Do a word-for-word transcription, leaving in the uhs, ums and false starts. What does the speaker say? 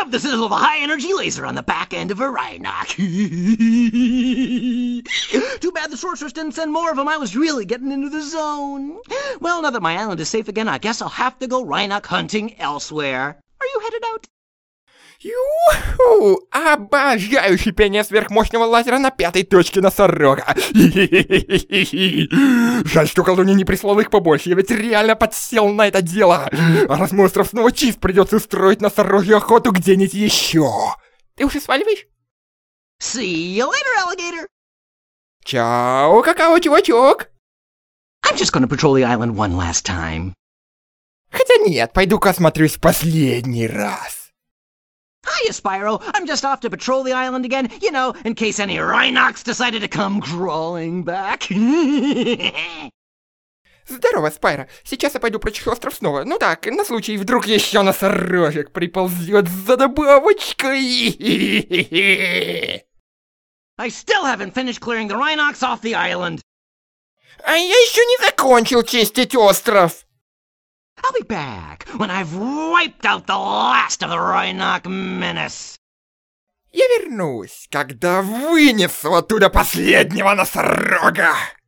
love the sizzle of a high-energy laser on the back end of a Rhinoc. Too bad the sorceress didn't send more of them. I was really getting into the zone. Well, now that my island is safe again, I guess I'll have to go Rhinoc hunting elsewhere. Are you headed out? Ю-ху! Обожаю шипение сверхмощного лазера на пятой точке носорога. Жаль, что колонии не прислал их побольше, я ведь реально подсел на это дело. А раз мой остров снова чист, придется устроить носорожью охоту где-нибудь еще. Ты уже сваливаешь? See you later, alligator. Чао, какао-чувачок. I'm just gonna patrol the island one last time. Хотя нет, пойду-ка осмотрюсь в последний раз. Hiya, Spyro. I'm just off to patrol the island again, you know, in case any Rhinocs decided to come crawling back. Здорово, Спайро. Сейчас я пойду прочешу остров снова. Ну так, на случай, вдруг еще носорожек приползет за добавочкой. I still haven't finished clearing the Rhinocs off the island. А я еще не закончил чистить остров. I'll be back when I've wiped out the last of the Rhinoc menace. Я вернусь, когда вынесу оттуда последнего носорога.